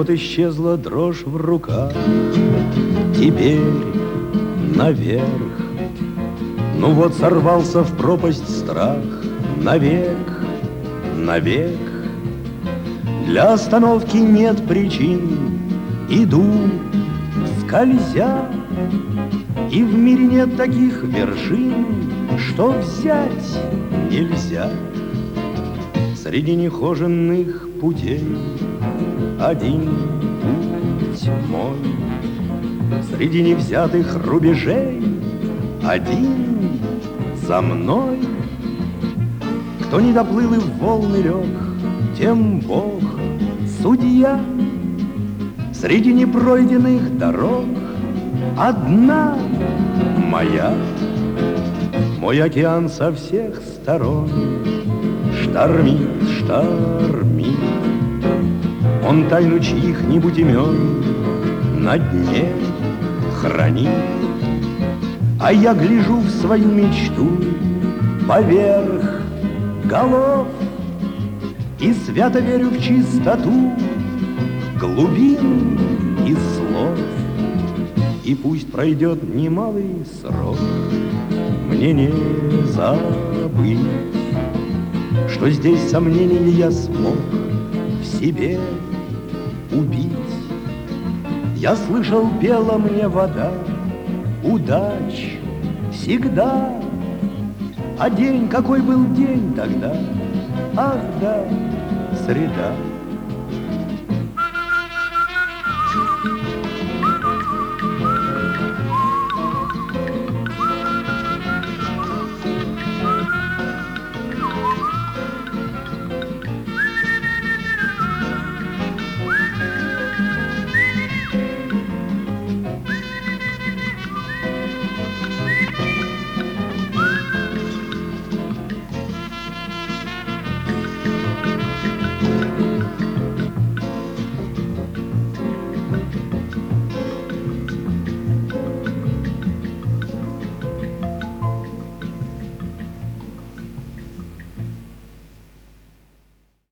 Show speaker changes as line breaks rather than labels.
вот исчезла дрожь в руках. Теперь наверх. Ну вот сорвался в пропасть страх. Навек, навек. Для остановки нет причин. Иду, скользя, и в мире нет таких вершин, что взять нельзя. Среди нехоженных путей один путь мой, среди невзятых рубежей один за мной. Кто не доплыл и в волны лег, тем Бог судья. Среди непройденных дорог одна моя. Мой океан со всех сторон штормит, штормит. Он тайну чьих-нибудь имен на дне хранит. А я гляжу в свою мечту поверх голов и свято верю в чистоту глубин и слов. И пусть пройдет немалый срок, мне не забыть, что здесь сомнений я смог в себе убить. Я слышал, пела мне вода удач всегда. А день, какой был день тогда? Ах да, среда.